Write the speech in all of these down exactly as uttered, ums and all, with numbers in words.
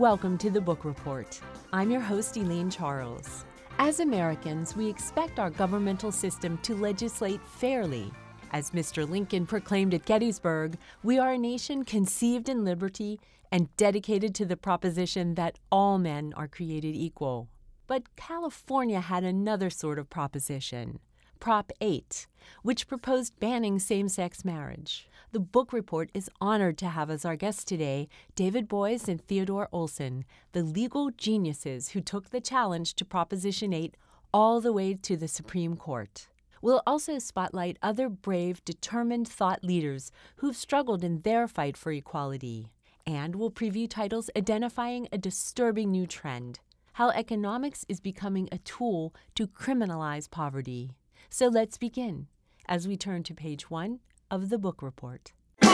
Welcome to the Book Report. I'm your host, Elaine Charles. As Americans, we expect our governmental system to legislate fairly. As Mister Lincoln proclaimed at Gettysburg, we are a nation conceived in liberty and dedicated to the proposition that all men are created equal. But California had another sort of proposition, Prop eight, which proposed banning same-sex marriage. The Book Report is honored to have as our guests today David Boies and Theodore Olson, the legal geniuses who took the challenge to Proposition eight all the way to the Supreme Court. We'll also spotlight other brave, determined thought leaders who've struggled in their fight for equality. And we'll preview titles identifying a disturbing new trend, how economics is becoming a tool to criminalize poverty. So let's begin as we turn to page one of the Book Report.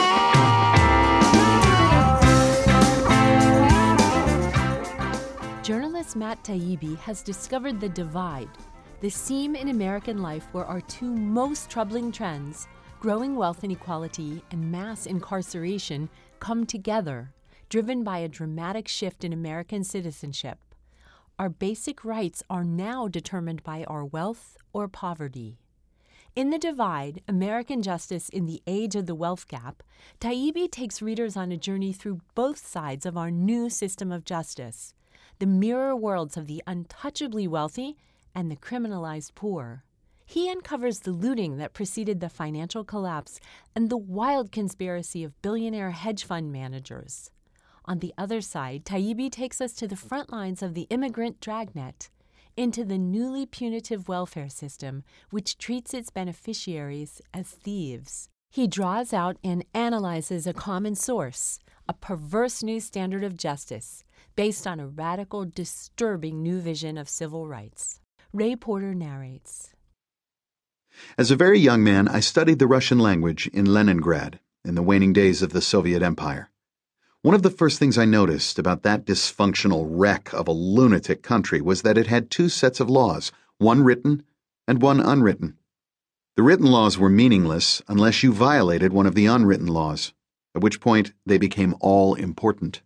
Journalist Matt Taibbi has discovered the divide, the seam in American life where our two most troubling trends, growing wealth inequality and mass incarceration, come together, driven by a dramatic shift in American citizenship. Our basic rights are now determined by our wealth or poverty. In The Divide, American Justice in the Age of the Wealth Gap, Taibbi takes readers on a journey through both sides of our new system of justice, the mirror worlds of the untouchably wealthy and the criminalized poor. He uncovers the looting that preceded the financial collapse and the wild conspiracy of billionaire hedge fund managers. On the other side, Taibbi takes us to the front lines of the immigrant dragnet, into the newly punitive welfare system, which treats its beneficiaries as thieves. He draws out and analyzes a common source, a perverse new standard of justice, based on a radical, disturbing new vision of civil rights. Ray Porter narrates. As a very young man, I studied the Russian language in Leningrad in the waning days of the Soviet Empire. One of the first things I noticed about that dysfunctional wreck of a lunatic country was that it had two sets of laws, one written and one unwritten. The written laws were meaningless unless you violated one of the unwritten laws, at which point they became all important.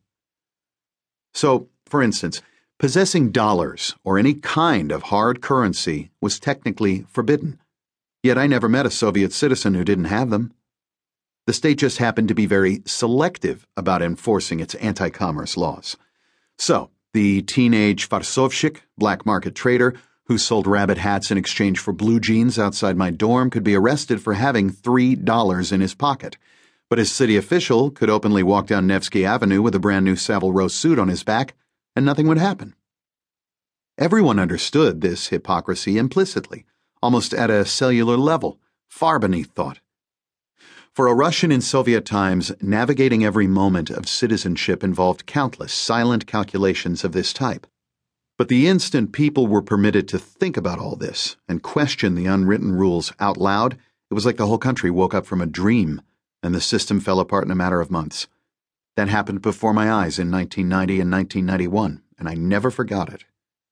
So, for instance, possessing dollars or any kind of hard currency was technically forbidden, yet I never met a Soviet citizen who didn't have them. The state just happened to be very selective about enforcing its anti-commerce laws. So, the teenage farsovщик, black market trader, who sold rabbit hats in exchange for blue jeans outside my dorm could be arrested for having three dollars in his pocket. But his city official could openly walk down Nevsky Avenue with a brand new Savile Row suit on his back, and nothing would happen. Everyone understood this hypocrisy implicitly, almost at a cellular level, far beneath thought. For a Russian in Soviet times, navigating every moment of citizenship involved countless silent calculations of this type. But the instant people were permitted to think about all this and question the unwritten rules out loud, it was like the whole country woke up from a dream, and the system fell apart in a matter of months. That happened before my eyes in nineteen ninety and nineteen ninety-one, and I never forgot it.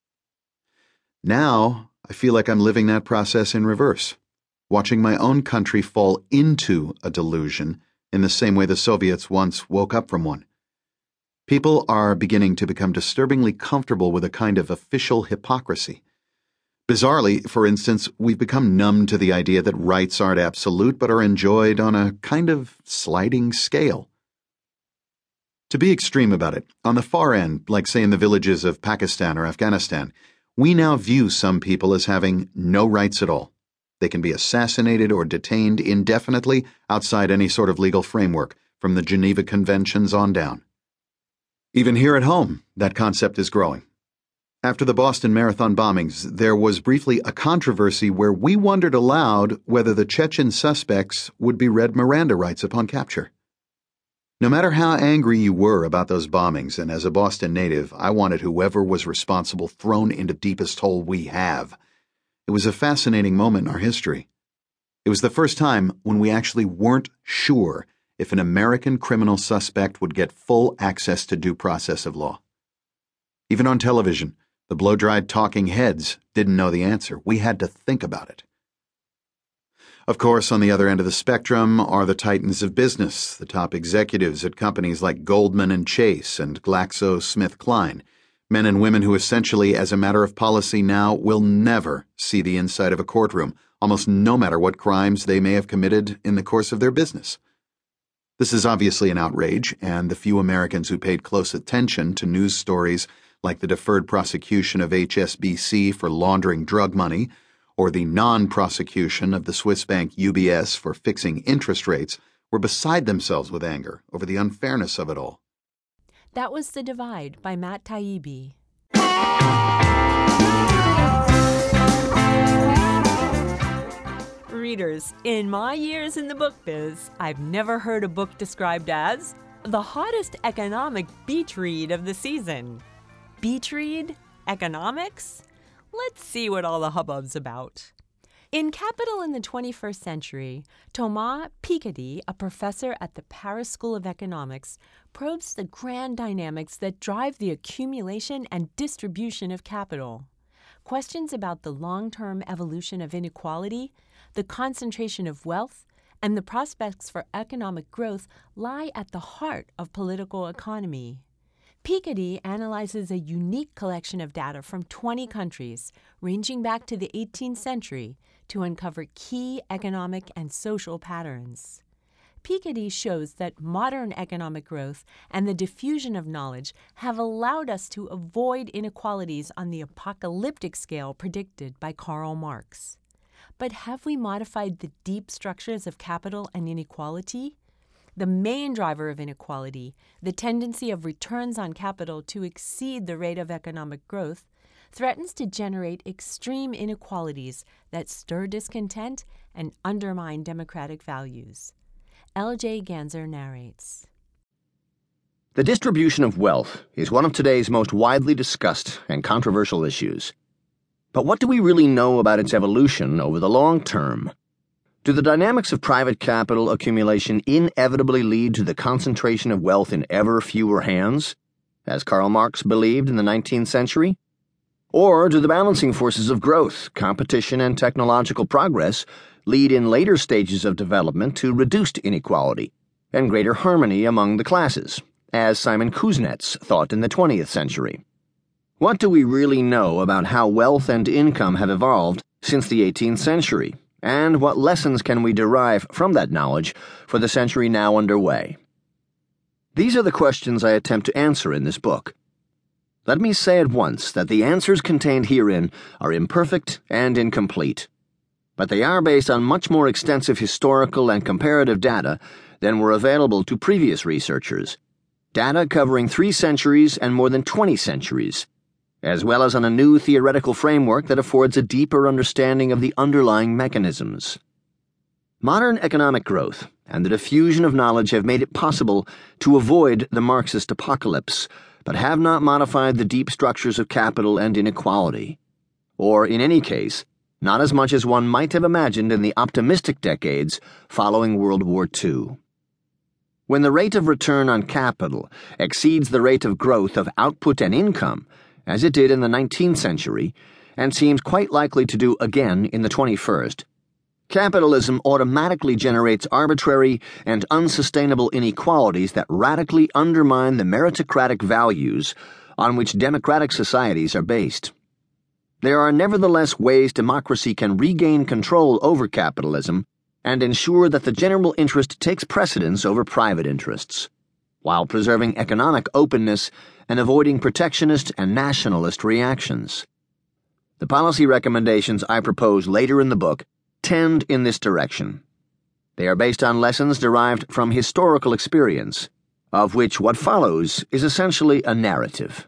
Now, I feel like I'm living that process in reverse, watching my own country fall into a delusion in the same way the Soviets once woke up from one. People are beginning to become disturbingly comfortable with a kind of official hypocrisy. Bizarrely, for instance, we've become numb to the idea that rights aren't absolute but are enjoyed on a kind of sliding scale. To be extreme about it, on the far end, like say in the villages of Pakistan or Afghanistan, we now view some people as having no rights at all. They can be assassinated or detained indefinitely outside any sort of legal framework, from the Geneva Conventions on down. Even here at home, that concept is growing. After the Boston Marathon bombings, there was briefly a controversy where we wondered aloud whether the Chechen suspects would be read Miranda rights upon capture. No matter how angry you were about those bombings, and as a Boston native, I wanted whoever was responsible thrown into the deepest hole we have. It was a fascinating moment in our history. It was the first time when we actually weren't sure if an American criminal suspect would get full access to due process of law. Even on television, the blow-dried talking heads didn't know the answer. We had to think about it. Of course, on the other end of the spectrum are the titans of business, the top executives at companies like Goldman and Chase and GlaxoSmithKline, men and women who essentially, as a matter of policy now, will never see the inside of a courtroom, almost no matter what crimes they may have committed in the course of their business. This is obviously an outrage, and the few Americans who paid close attention to news stories like the deferred prosecution of H S B C for laundering drug money, or the non-prosecution of the Swiss bank U B S for fixing interest rates, were beside themselves with anger over the unfairness of it all. That was The Divide by Matt Taibbi. Readers, in my years in the book biz, I've never heard a book described as the hottest economic beach read of the season. Beach read? Economics? Let's see what all the hubbub's about. In Capital in the twenty-first Century, Thomas Piketty, a professor at the Paris School of Economics, probes the grand dynamics that drive the accumulation and distribution of capital. Questions about the long-term evolution of inequality, the concentration of wealth, and the prospects for economic growth lie at the heart of political economy. Piketty analyzes a unique collection of data from twenty countries, ranging back to the eighteenth century, to uncover key economic and social patterns. Piketty shows that modern economic growth and the diffusion of knowledge have allowed us to avoid inequalities on the apocalyptic scale predicted by Karl Marx. But have we modified the deep structures of capital and inequality? The main driver of inequality, the tendency of returns on capital to exceed the rate of economic growth, threatens to generate extreme inequalities that stir discontent and undermine democratic values. L J Ganser narrates. The distribution of wealth is one of today's most widely discussed and controversial issues. But what do we really know about its evolution over the long term? Do the dynamics of private capital accumulation inevitably lead to the concentration of wealth in ever fewer hands, as Karl Marx believed in the nineteenth century? Or do the balancing forces of growth, competition, and technological progress lead in later stages of development to reduced inequality and greater harmony among the classes, as Simon Kuznets thought in the twentieth century? What do we really know about how wealth and income have evolved since the eighteenth century? And what lessons can we derive from that knowledge for the century now underway? These are the questions I attempt to answer in this book. Let me say at once that the answers contained herein are imperfect and incomplete, but they are based on much more extensive historical and comparative data than were available to previous researchers, data covering three centuries and more than twenty centuries, as well as on a new theoretical framework that affords a deeper understanding of the underlying mechanisms. Modern economic growth and the diffusion of knowledge have made it possible to avoid the Marxist apocalypse, but have not modified the deep structures of capital and inequality, or, in any case, not as much as one might have imagined in the optimistic decades following World War Two. When the rate of return on capital exceeds the rate of growth of output and income, as it did in the nineteenth century, and seems quite likely to do again in the twenty-first, capitalism automatically generates arbitrary and unsustainable inequalities that radically undermine the meritocratic values on which democratic societies are based. There are nevertheless ways democracy can regain control over capitalism and ensure that the general interest takes precedence over private interests, while preserving economic openness and avoiding protectionist and nationalist reactions. The policy recommendations I propose later in the book tend in this direction. They are based on lessons derived from historical experience, of which what follows is essentially a narrative.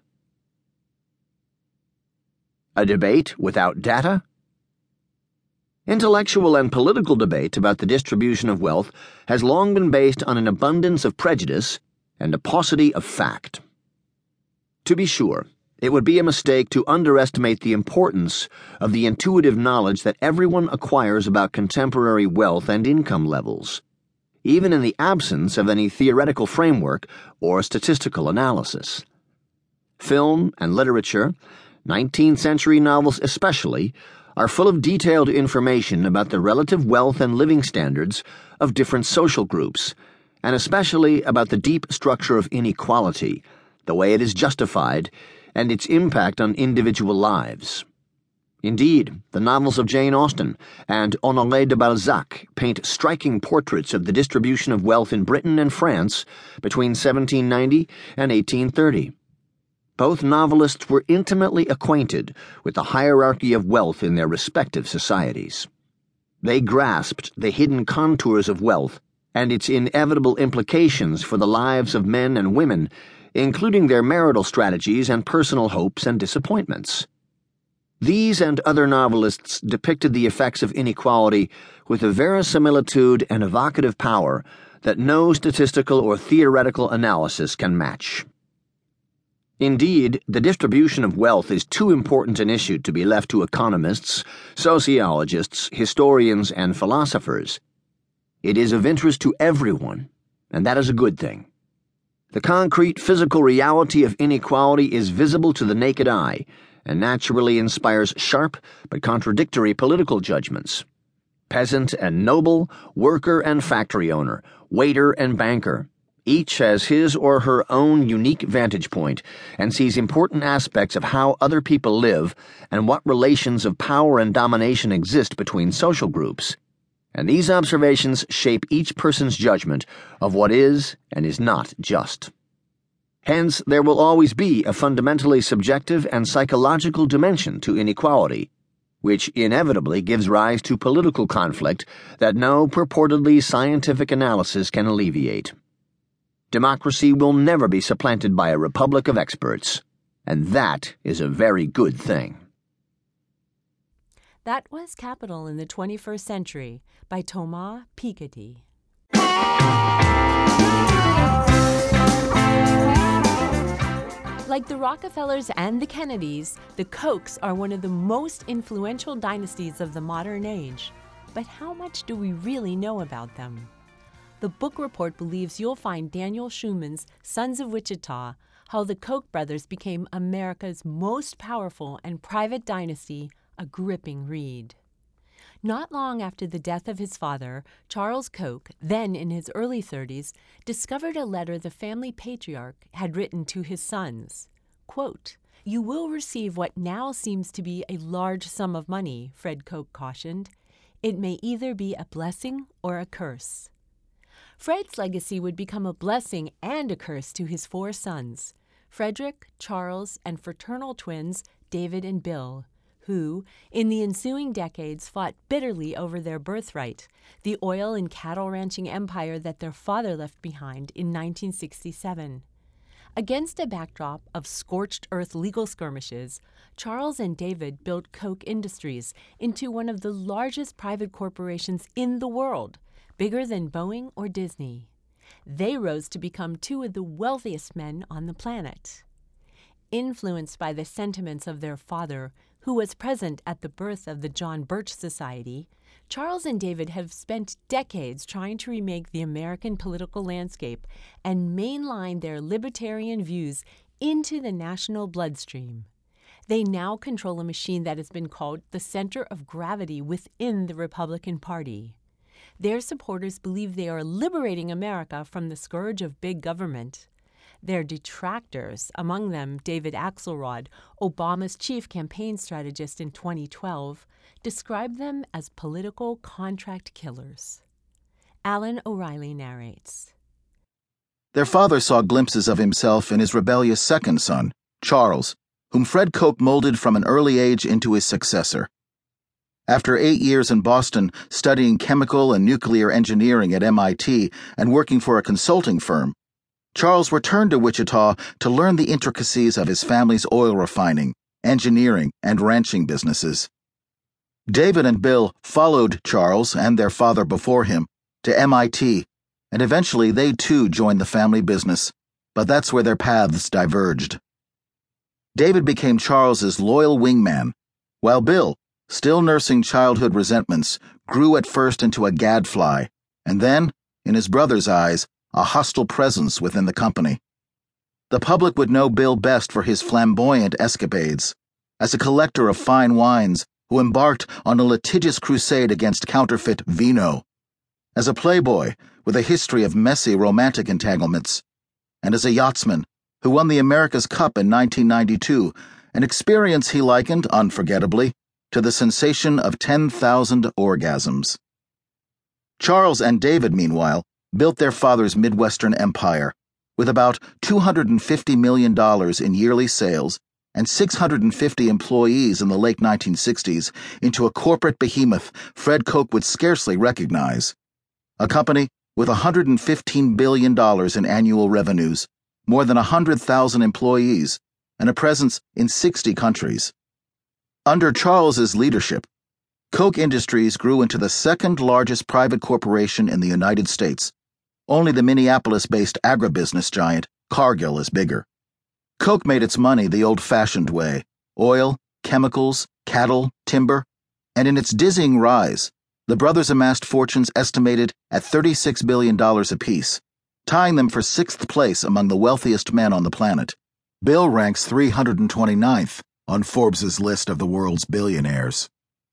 A debate without data? Intellectual and political debate about the distribution of wealth has long been based on an abundance of prejudice and a paucity of fact. To be sure, it would be a mistake to underestimate the importance of the intuitive knowledge that everyone acquires about contemporary wealth and income levels, even in the absence of any theoretical framework or statistical analysis. Film and literature, nineteenth century novels especially, are full of detailed information about the relative wealth and living standards of different social groups, and especially about the deep structure of inequality, the way it is justified, and its impact on individual lives. Indeed, the novels of Jane Austen and Honoré de Balzac paint striking portraits of the distribution of wealth in Britain and France between seventeen ninety and eighteen thirty. Both novelists were intimately acquainted with the hierarchy of wealth in their respective societies. They grasped the hidden contours of wealth and its inevitable implications for the lives of men and women, including their marital strategies and personal hopes and disappointments. These and other novelists depicted the effects of inequality with a verisimilitude and evocative power that no statistical or theoretical analysis can match. Indeed, the distribution of wealth is too important an issue to be left to economists, sociologists, historians, and philosophers. It is of interest to everyone, and that is a good thing. The concrete physical reality of inequality is visible to the naked eye, and naturally inspires sharp but contradictory political judgments. Peasant and noble, worker and factory owner, waiter and banker, each has his or her own unique vantage point and sees important aspects of how other people live and what relations of power and domination exist between social groups. And these observations shape each person's judgment of what is and is not just. Hence, there will always be a fundamentally subjective and psychological dimension to inequality, which inevitably gives rise to political conflict that no purportedly scientific analysis can alleviate. Democracy will never be supplanted by a republic of experts, and that is a very good thing. That was Capital in the twenty-first Century by Thomas Piketty. Like the Rockefellers and the Kennedys, the Kochs are one of the most influential dynasties of the modern age. But how much do we really know about them? The book report believes you'll find Daniel Schumann's Sons of Wichita, How the Koch brothers Became America's Most Powerful and Private Dynasty, a gripping read. Not long after the death of his father, Charles Koch, then in his early thirties, discovered a letter the family patriarch had written to his sons. Quote, "You will receive what now seems to be a large sum of money," Fred Koch cautioned. "It may either be a blessing or a curse." Fred's legacy would become a blessing and a curse to his four sons, Frederick, Charles, and fraternal twins David and Bill, who, in the ensuing decades, fought bitterly over their birthright, the oil and cattle ranching empire that their father left behind in nineteen sixty-seven. Against a backdrop of scorched earth legal skirmishes, Charles and David built Koch Industries into one of the largest private corporations in the world, bigger than Boeing or Disney. They rose to become two of the wealthiest men on the planet. Influenced by the sentiments of their father, who was present at the birth of the John Birch Society, Charles and David have spent decades trying to remake the American political landscape and mainline their libertarian views into the national bloodstream. They now control a machine that has been called the center of gravity within the Republican Party. Their supporters believe they are liberating America from the scourge of big government. Their detractors, among them David Axelrod, Obama's chief campaign strategist in twenty twelve, describe them as political contract killers. Alan O'Reilly narrates. Their father saw glimpses of himself in his rebellious second son, Charles, whom Fred Koch molded from an early age into his successor. After eight years in Boston studying chemical and nuclear engineering at M I T and working for a consulting firm, Charles returned to Wichita to learn the intricacies of his family's oil refining, engineering, and ranching businesses. David and Bill followed Charles and their father before him to M I T, and eventually they too joined the family business, but that's where their paths diverged. David became Charles's loyal wingman, while Bill, still nursing childhood resentments, grew at first into a gadfly, and then, in his brother's eyes, a hostile presence within the company. The public would know Bill best for his flamboyant escapades. As a collector of fine wines, who embarked on a litigious crusade against counterfeit vino, as a playboy with a history of messy romantic entanglements, and as a yachtsman who won the America's Cup in nineteen ninety-two, an experience he likened, unforgettably, to the sensation of ten thousand orgasms. Charles and David, meanwhile, built their father's Midwestern empire, with about two hundred fifty million dollars in yearly sales and six hundred fifty employees in the late nineteen sixties, into a corporate behemoth Fred Koch would scarcely recognize. A company with one hundred fifteen billion dollars in annual revenues, more than one hundred thousand employees, and a presence in sixty countries. Under Charles's leadership, Koch Industries grew into the second largest private corporation in the United States. Only the Minneapolis-based agribusiness giant Cargill is bigger. Koch made its money the old-fashioned way: oil, chemicals, cattle, timber, and in its dizzying rise, the brothers amassed fortunes estimated at thirty-six billion dollars apiece, tying them for sixth place among the wealthiest men on the planet. Bill ranks three hundred twenty-ninth on Forbes' list of the world's billionaires.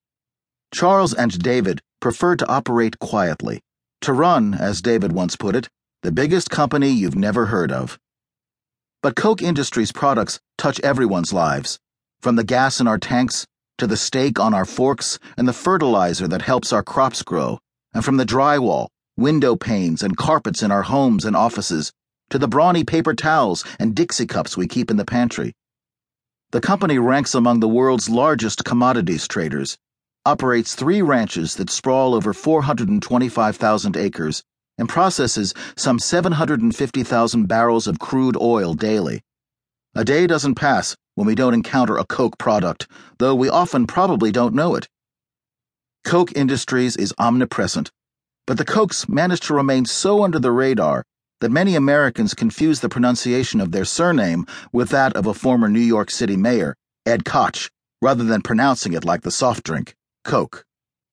Charles and David preferred to operate quietly, to run, as David once put it, the biggest company you've never heard of. But Koch Industries products touch everyone's lives, from the gas in our tanks to the steak on our forks and the fertilizer that helps our crops grow, and from the drywall, window panes, and carpets in our homes and offices to the brawny paper towels and Dixie cups we keep in the pantry. The company ranks among the world's largest commodities traders, operates three ranches that sprawl over four hundred twenty-five thousand acres, and processes some seven hundred fifty thousand barrels of crude oil daily. A day doesn't pass when we don't encounter a Koch product, though we often probably don't know it. Koch Industries is omnipresent, but the Kochs managed to remain so under the radar that many Americans confuse the pronunciation of their surname with that of a former New York City mayor, Ed Koch, rather than pronouncing it like the soft drink, Coke.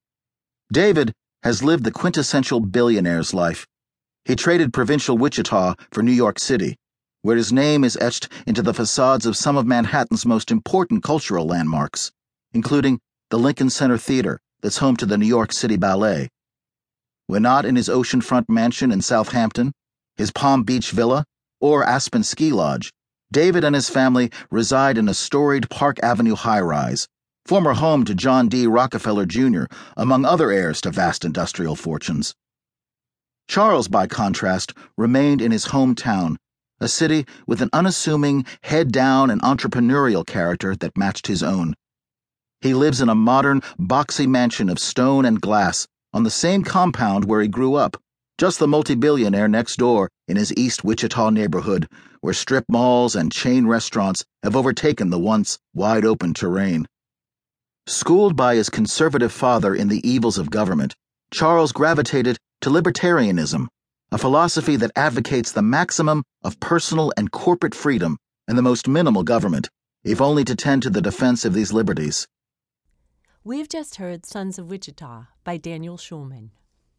David has lived the quintessential billionaire's life. He traded provincial Wichita for New York City, where his name is etched into the facades of some of Manhattan's most important cultural landmarks, including the Lincoln Center Theater that's home to the New York City Ballet. When not in his oceanfront mansion in Southampton, his Palm Beach villa, or Aspen Ski Lodge, David and his family reside in a storied Park Avenue high-rise, former home to John D. Rockefeller Junior, among other heirs to vast industrial fortunes. Charles, by contrast, remained in his hometown, a city with an unassuming, head-down and entrepreneurial character that matched his own. He lives in a modern, boxy mansion of stone and glass on the same compound where he grew up, just the multi-billionaire next door in his East Wichita neighborhood, where strip malls and chain restaurants have overtaken the once wide-open terrain. Schooled by his conservative father in the evils of government, Charles gravitated to libertarianism, a philosophy that advocates the maximum of personal and corporate freedom and the most minimal government, if only to tend to the defense of these liberties. We've just heard Sons of Wichita by Daniel Schulman.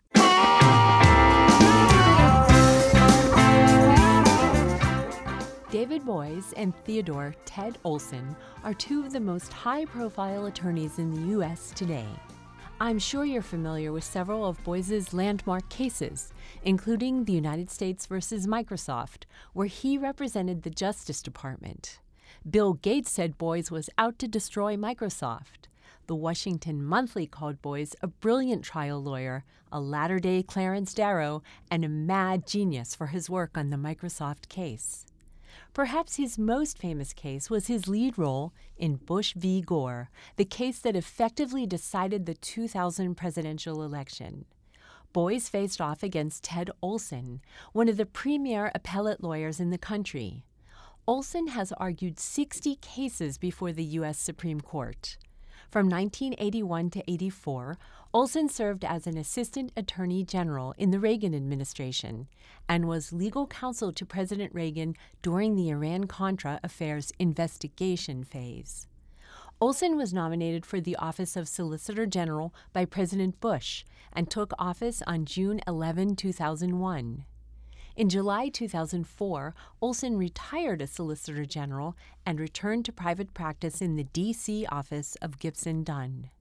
David Boies and Theodore Ted Olson are two of the most high-profile attorneys in the U S today. I'm sure you're familiar with several of Boies' landmark cases, including the United States versus Microsoft, where he represented the Justice Department. Bill Gates said Boies was out to destroy Microsoft. The Washington Monthly called Boies a brilliant trial lawyer, a latter-day Clarence Darrow, and a mad genius for his work on the Microsoft case. Perhaps his most famous case was his lead role in Bush v. Gore, the case that effectively decided the two thousand presidential election. Boies faced off against Ted Olson, one of the premier appellate lawyers in the country. Olson has argued sixty cases before the U S Supreme Court. From nineteen eighty-one to eighty-four, Olson served as an assistant attorney general in the Reagan administration and was legal counsel to President Reagan during the Iran-Contra affairs investigation phase. Olson was nominated for the office of Solicitor General by President Bush and took office on June eleventh, two thousand one. In July two thousand four, Olson retired as Solicitor General and returned to private practice in the D C office of Gibson Dunn.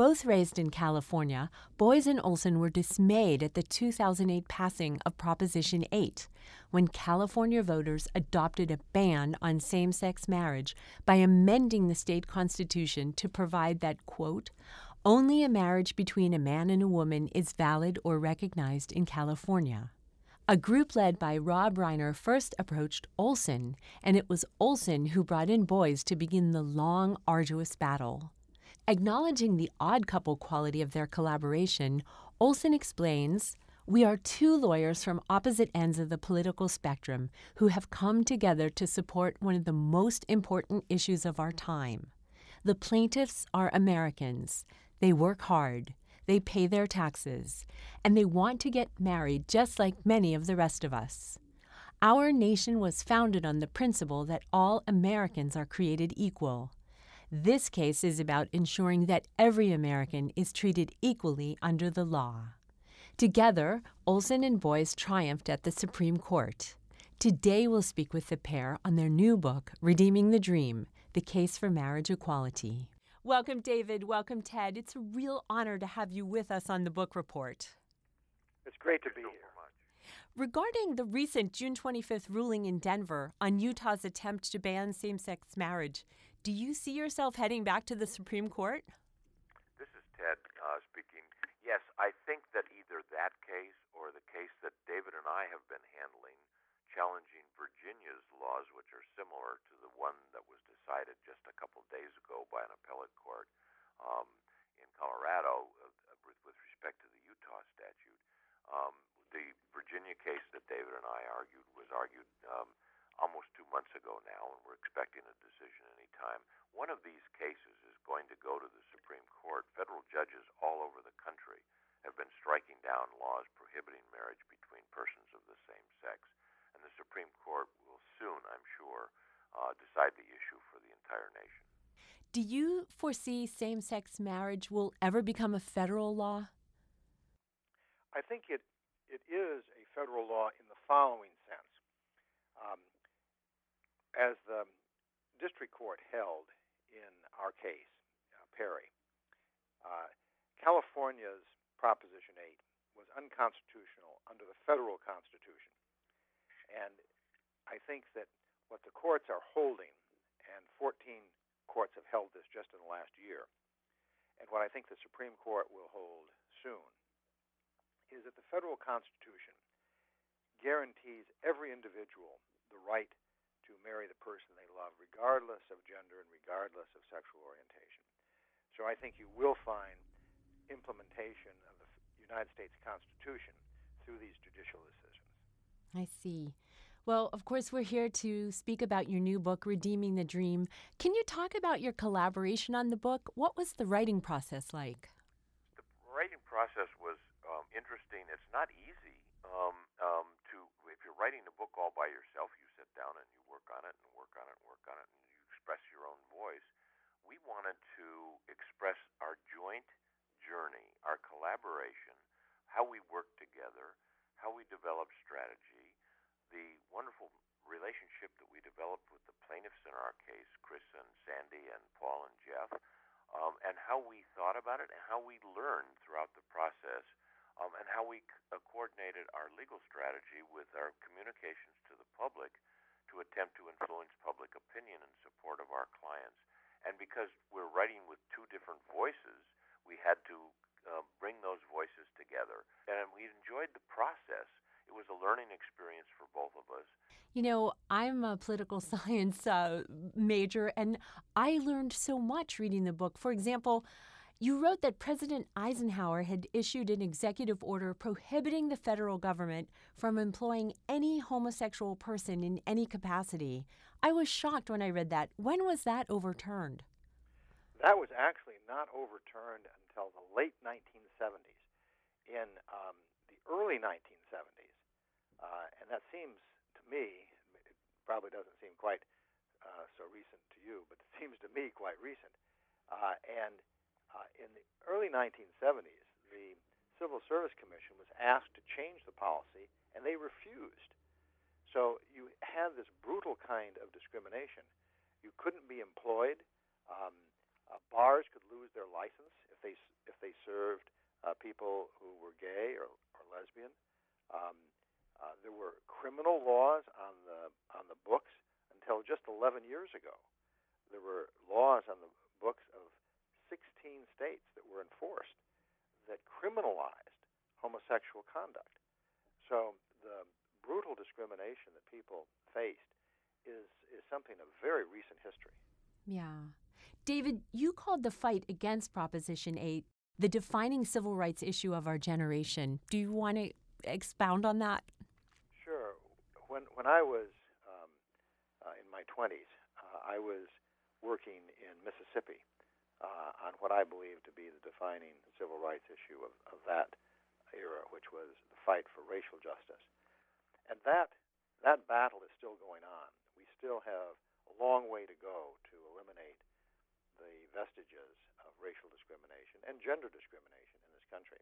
Both raised in California, Boies and Olson were dismayed at the two thousand eight passing of Proposition eight, when California voters adopted a ban on same-sex marriage by amending the state constitution to provide that, quote, only a marriage between a man and a woman is valid or recognized in California. A group led by Rob Reiner first approached Olson, and it was Olson who brought in Boies to begin the long, arduous battle. Acknowledging the odd couple quality of their collaboration, Olson explains, we are two lawyers from opposite ends of the political spectrum who have come together to support one of the most important issues of our time. The plaintiffs are Americans. They work hard. They pay their taxes, and they want to get married just like many of the rest of us. Our nation was founded on the principle that all Americans are created equal. This case is about ensuring that every American is treated equally under the law. Together, Olson and Boies triumphed at the Supreme Court. Today we'll speak with the pair on their new book, Redeeming the Dream, The Case for Marriage Equality. Welcome, David. Welcome, Ted. It's a real honor to have you with us on the book report. It's great to be here. Regarding the recent June twenty-fifth ruling in Denver on Utah's attempt to ban same-sex marriage, do you see yourself heading back to the Supreme Court? This is Ted uh, speaking. Yes, I think that either that case or the case that David and I have been handling, challenging Virginia's laws, which are similar to the one that was decided just a couple days ago by an appellate court um, in Colorado uh, with, with respect to the Utah statute. Um, the Virginia case that David and I argued was argued um, almost two months ago now, and we're expecting a decision any time. One of these cases is going to go to the Supreme Court. Federal judges all over the country have been striking down laws prohibiting marriage between persons of the same sex. And the Supreme Court will soon, I'm sure, uh, decide the issue for the entire nation. Do you foresee same-sex marriage will ever become a federal law? I think it it is a federal law in the following sense. Um, as the district court held in our case, uh, Perry, uh, California's Proposition eight was unconstitutional under the federal Constitution. And I think that what the courts are holding, and fourteen courts have held this just in the last year, and what I think the Supreme Court will hold soon, is that the federal Constitution guarantees every individual the right to marry the person they love, regardless of gender and regardless of sexual orientation. So I think you will find implementation of the United States Constitution through these judicial decisions. I see. Well, of course, we're here to speak about your new book, Redeeming the Dream. Can you talk about your collaboration on the book? What was the writing process like? The writing process was um, interesting. It's not easy um, um, to, if you're writing a book all by yourself, you sit down and you work on it and work on it and work on it and you express your own voice. We wanted to express our joint journey, our collaboration, how we worked together, how we developed strategy, the wonderful relationship that we developed with the plaintiffs in our case, Chris and Sandy and Paul and Jeff, um, and how we thought about it and how we learned throughout the process, um, and how we c- uh, coordinated our legal strategy with our communications to the public to attempt to influence public opinion in support of our clients. And because we're writing with two different voices, we had to uh, bring those voices together. And we enjoyed the process. It was a learning experience for both of us. You know, I'm a political science uh, major, and I learned so much reading the book. For example, you wrote that President Eisenhower had issued an executive order prohibiting the federal government from employing any homosexual person in any capacity. I was shocked when I read that. When was that overturned? That was actually not overturned until the late nineteen seventies. In um, the early nineteen seventies, uh, and that seems to me, it probably doesn't seem quite uh, so recent to you, but it seems to me quite recent. Uh, and uh, in the early nineteen seventies, the Civil Service Commission was asked to change the policy, and they refused. So you had this brutal kind of discrimination. You couldn't be employed. Um, uh, bars could lose lose their license if they if they served uh, people who were gay or, or lesbian. Um, uh, there were criminal laws on the on the books until just eleven years ago. There were laws on the books of sixteen states that were enforced that criminalized homosexual conduct. So the brutal discrimination that people faced is is something of very recent history. Yeah. David, you called the fight against Proposition eight the defining civil rights issue of our generation. Do you want to expound on that? Sure. When when I was um, uh, in my twenties, uh, I was working in Mississippi uh, on what I believe to be the defining civil rights issue of, of that era, which was the fight for racial justice. And that that battle is still going on. We still have a long way to go to eliminate the vestiges of racial discrimination and gender discrimination in this country.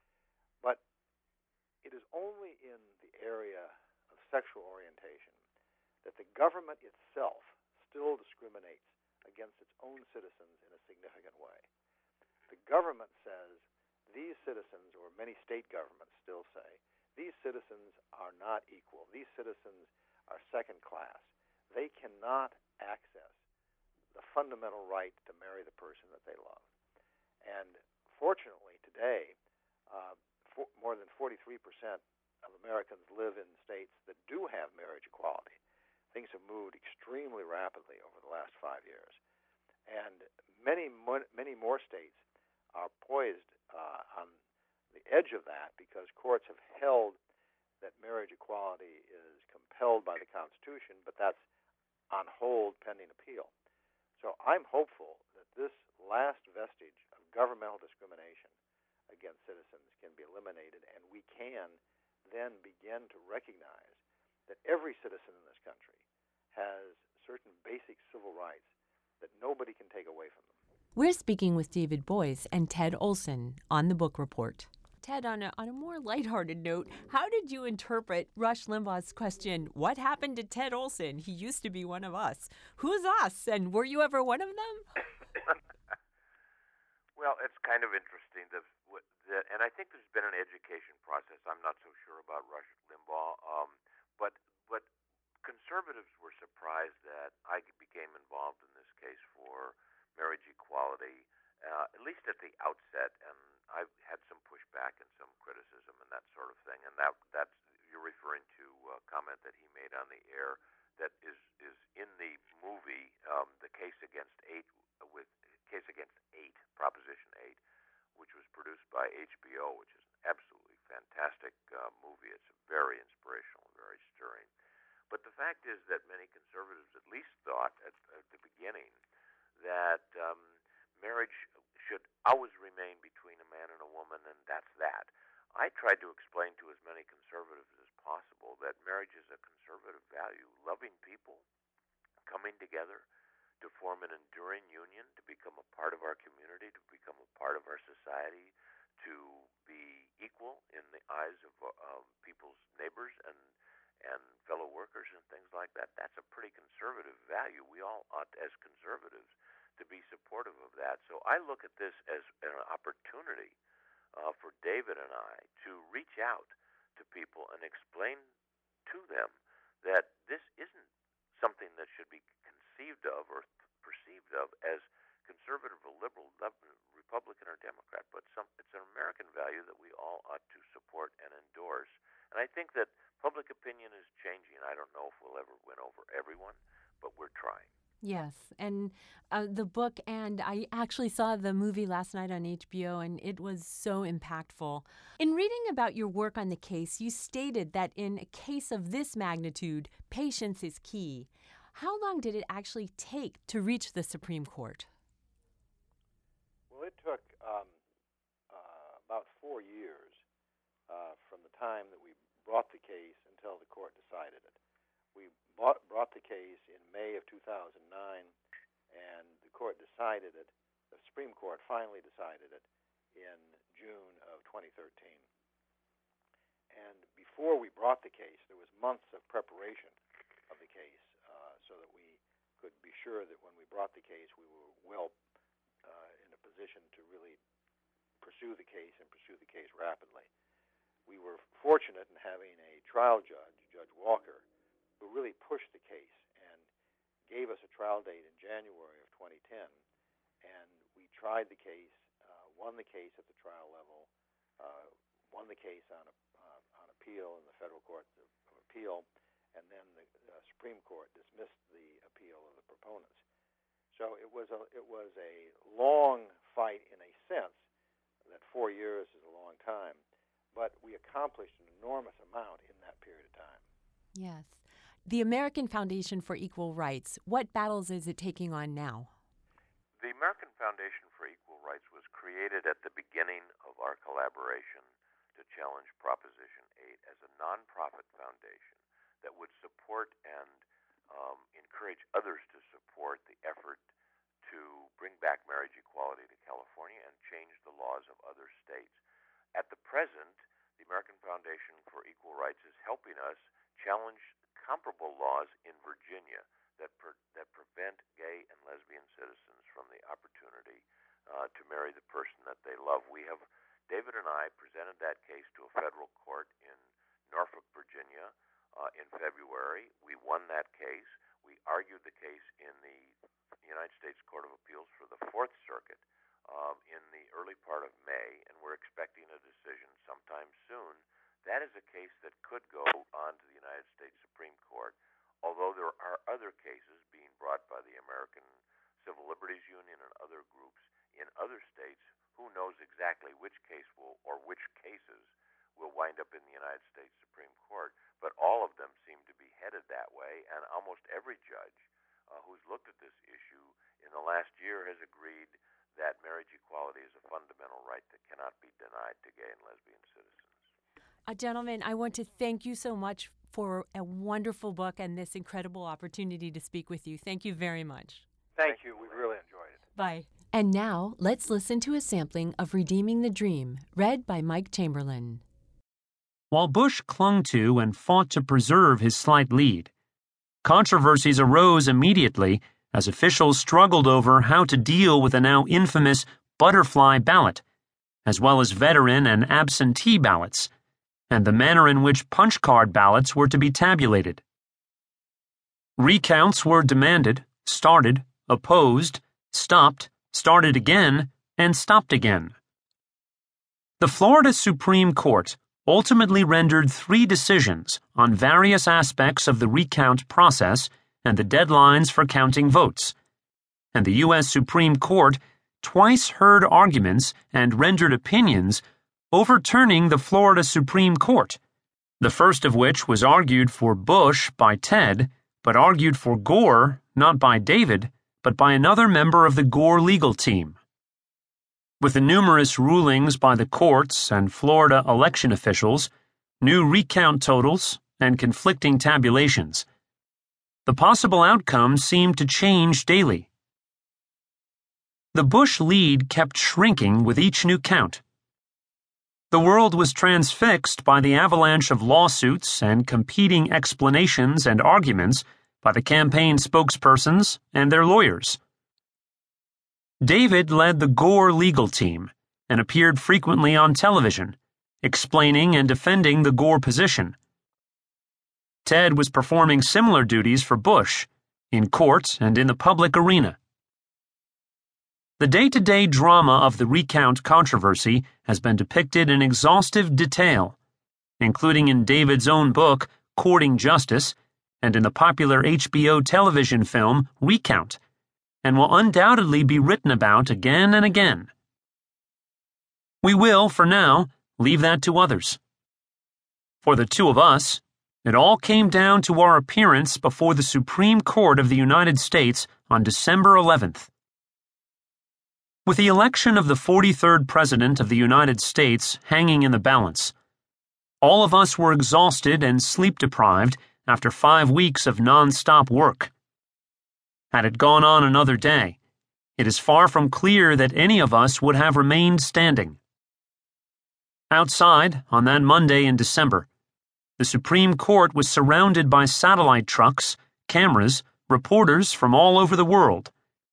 But it is only in the area of sexual orientation that the government itself still discriminates against its own citizens in a significant way. The government says these citizens, or many state governments still say, these citizens are not equal. These citizens are second class. They cannot access the fundamental right to marry the person that they love. And fortunately, today, uh, for, more than forty-three percent of Americans live in states that do have marriage equality. Things have moved extremely rapidly over the last five years. And many, many more states are poised uh, on the edge of that because courts have held that marriage equality is compelled by the Constitution, but that's on hold pending appeal. So I'm hopeful that this last vestige of governmental discrimination against citizens can be eliminated, and we can then begin to recognize that every citizen in this country has certain basic civil rights that nobody can take away from them. We're speaking with David Boies and Ted Olson on the Book Report. Ted, on a, on a more lighthearted note, how did you interpret Rush Limbaugh's question, what happened to Ted Olson? He used to be one of us. Who's us? And were you ever one of them? Well, it's kind of interesting. That, that, and I think there's been an education process. I'm not so sure about Rush Limbaugh. Um, but, but conservatives were surprised that I became involved in this case for marriage equality, uh, at least at the outset. And I've had some pushback and some criticism and that sort of thing, and that that's you're referring to a comment that he made on the air that is is in the movie, um, the case against eight with case against eight, Proposition eight, which was produced by H B O, which is an absolutely fantastic uh, movie. It's very inspirational, very stirring. But the fact is that many conservatives at least thought at, at the beginning that um, marriage should always remain between a man and a woman, and that's that. I tried to explain to as many conservatives as possible that marriage is a conservative value. Loving people, coming together to form an enduring union, to become a part of our community, to become a part of our society, to be equal in the eyes of uh, people's neighbors and and fellow workers and things like that. That's a pretty conservative value. We all ought, as conservatives, to be supportive of that. So I look at this as an opportunity uh, for David and I to reach out to people and explain to them that this isn't something that should be conceived of or perceived of as conservative or liberal, Republican or Democrat, but some, it's an American value that we all ought to support and endorse. And I think that public opinion is changing. I don't know if we'll ever win over everyone, but we're trying. Yes, and uh, the book, and I actually saw the movie last night on H B O, and it was so impactful. In reading about your work on the case, you stated that in a case of this magnitude, patience is key. How long did it actually take to reach the Supreme Court? Well, it took um, uh, about four years uh, from the time that we brought the case until the court decided it. We bought, brought the case in May of two thousand nine, and the court decided it, the Supreme Court finally decided it in June of twenty thirteen. And before we brought the case, there was months of preparation of the case uh, so that we could be sure that when we brought the case, we were well uh, in a position position to really pursue the case and pursue the case rapidly. We were fortunate in having a trial judge, Judge Walker, who really pushed the case and gave us a trial date in January of twenty ten, and we tried the case, uh, won the case at the trial level, uh, won the case on a, uh, on appeal in the Federal Court of Appeal, and then the uh, Supreme Court dismissed the appeal of the proponents. So it was a it was a long fight in a sense. That four years is a long time, but we accomplished an enormous amount in that period of time. Yes. The American Foundation for Equal Rights, what battles is it taking on now? The American Foundation for Equal Rights was created at the beginning of our collaboration to challenge Proposition eight as a nonprofit foundation that would support and um, encourage others to support the effort to bring back marriage equality to California and change the laws of other states. At the present, the American Foundation for Equal Rights is helping us challenge comparable laws in Virginia that per, that prevent gay and lesbian citizens from the opportunity uh, to marry the person that they love. We have, David and I presented that case to a federal court in Norfolk, Virginia uh, in February. We won that case. We argued the case in the United States Court of Appeals for the Fourth Circuit um, in the early part of May, and we're expecting a decision sometime soon. That is a case that could go on to the United States Supreme Court, although there are other cases being brought by the American Civil Liberties Union and other groups in other states. Who knows exactly which case will, or which cases will wind up in the United States Supreme Court, but all of them seem to be headed that way, and almost every judge uh, who's looked at this issue in the last year has agreed that marriage equality is a fundamental right that cannot be denied to gay and lesbian citizens. Uh, gentlemen, I want to thank you so much for a wonderful book and this incredible opportunity to speak with you. Thank you very much. Thank you. We really enjoyed it. Bye. And now, let's listen to a sampling of Redeeming the Dream, read by Mike Chamberlain. While Bush clung to and fought to preserve his slight lead, controversies arose immediately as officials struggled over how to deal with the now infamous butterfly ballot, as well as veteran and absentee ballots, and the manner in which punch card ballots were to be tabulated. Recounts were demanded, started, opposed, stopped, started again, and stopped again. The Florida Supreme Court ultimately rendered three decisions on various aspects of the recount process and the deadlines for counting votes, and the U S Supreme Court twice heard arguments and rendered opinions overturning the Florida Supreme Court, the first of which was argued for Bush by Ted, but argued for Gore not by David, but by another member of the Gore legal team. With the numerous rulings by the courts and Florida election officials, new recount totals, and conflicting tabulations, the possible outcomes seemed to change daily. The Bush lead kept shrinking with each new count. The world was transfixed by the avalanche of lawsuits and competing explanations and arguments by the campaign spokespersons and their lawyers. David led the Gore legal team and appeared frequently on television, explaining and defending the Gore position. Ted was performing similar duties for Bush, in court and in the public arena. The day-to-day drama of the recount controversy has been depicted in exhaustive detail, including in David's own book, Courting Justice, and in the popular H B O television film, Recount, and will undoubtedly be written about again and again. We will, for now, leave that to others. For the two of us, it all came down to our appearance before the Supreme Court of the United States on December eleventh. With the election of the forty-third President of the United States hanging in the balance, all of us were exhausted and sleep-deprived after five weeks of non-stop work. Had it gone on another day, it is far from clear that any of us would have remained standing. Outside, on that Monday in December, the Supreme Court was surrounded by satellite trucks, cameras, reporters from all over the world,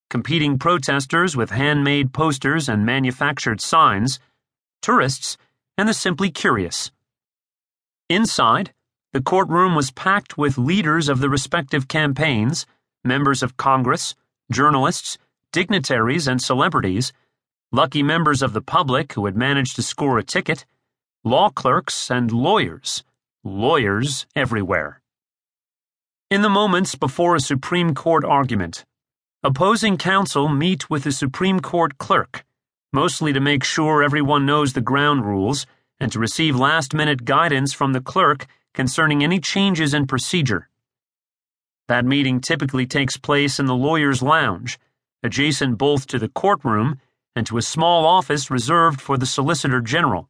competing protesters with handmade posters and manufactured signs, tourists, and the simply curious. Inside, the courtroom was packed with leaders of the respective campaigns, members of Congress, journalists, dignitaries, and celebrities, lucky members of the public who had managed to score a ticket, law clerks, and lawyers, lawyers everywhere. In the moments before a Supreme Court argument, opposing counsel meet with the Supreme Court clerk, mostly to make sure everyone knows the ground rules and to receive last-minute guidance from the clerk concerning any changes in procedure. That meeting typically takes place in the lawyer's lounge, adjacent both to the courtroom and to a small office reserved for the Solicitor General.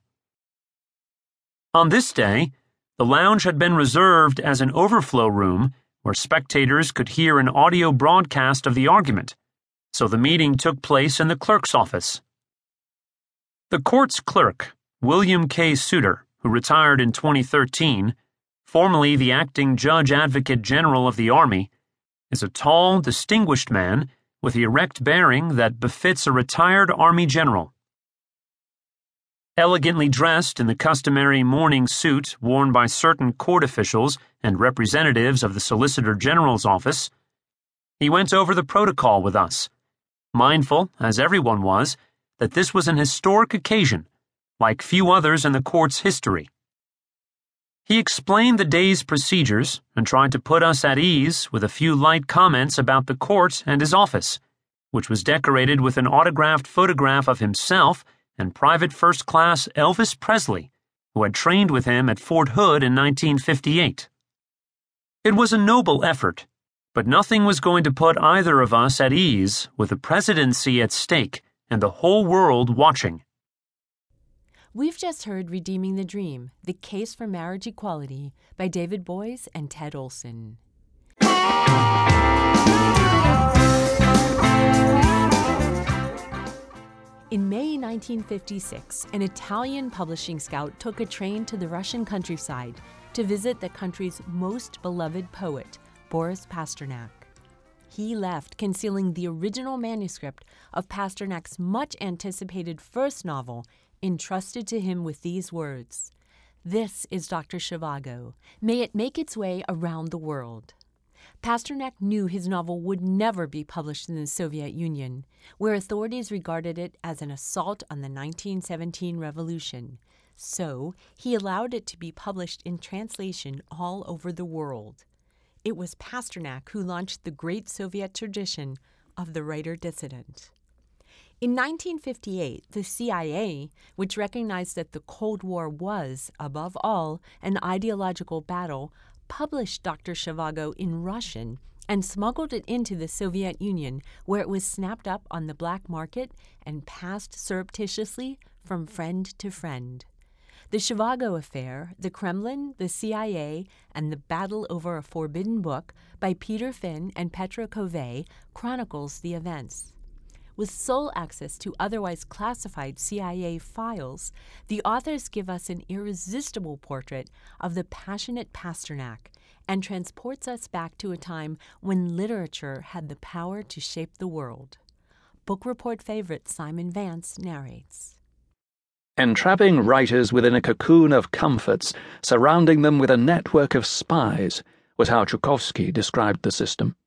On this day, the lounge had been reserved as an overflow room where spectators could hear an audio broadcast of the argument, so the meeting took place in the clerk's office. The court's clerk, William K. Souter, who retired in twenty thirteen, formerly the acting Judge Advocate General of the Army, is a tall, distinguished man with the erect bearing that befits a retired Army general. Elegantly dressed in the customary morning suit worn by certain court officials and representatives of the Solicitor General's office, he went over the protocol with us, mindful, as everyone was, that this was an historic occasion, like few others in the court's history. He explained the day's procedures and tried to put us at ease with a few light comments about the court and his office, which was decorated with an autographed photograph of himself and Private First Class Elvis Presley, who had trained with him at Fort Hood in nineteen fifty-eight. It was a noble effort, but nothing was going to put either of us at ease with the presidency at stake and the whole world watching. We've just heard Redeeming the Dream, The Case for Marriage Equality by David Boies and Ted Olson. In May nineteen fifty-six, an Italian publishing scout took a train to the Russian countryside to visit the country's most beloved poet, Boris Pasternak. He left concealing the original manuscript of Pasternak's much-anticipated first novel, entrusted to him with these words, "This is Doctor Zhivago. May it make its way around the world." Pasternak knew his novel would never be published in the Soviet Union, where authorities regarded it as an assault on the nineteen seventeen revolution. So he allowed it to be published in translation all over the world. It was Pasternak who launched the great Soviet tradition of the writer-dissident. In nineteen fifty-eight, the C I A, which recognized that the Cold War was, above all, an ideological battle, published Doctor Zhivago in Russian and smuggled it into the Soviet Union, where it was snapped up on the black market and passed surreptitiously from friend to friend. The Zhivago Affair, the Kremlin, the C I A, and the Battle Over a Forbidden Book by Peter Finn and Petra Covey chronicles the events. With sole access to otherwise classified C I A files, the authors give us an irresistible portrait of the passionate Pasternak and transports us back to a time when literature had the power to shape the world. Book Report favorite Simon Vance narrates. Entrapping writers within a cocoon of comforts, surrounding them with a network of spies, was how Chukovsky described the system.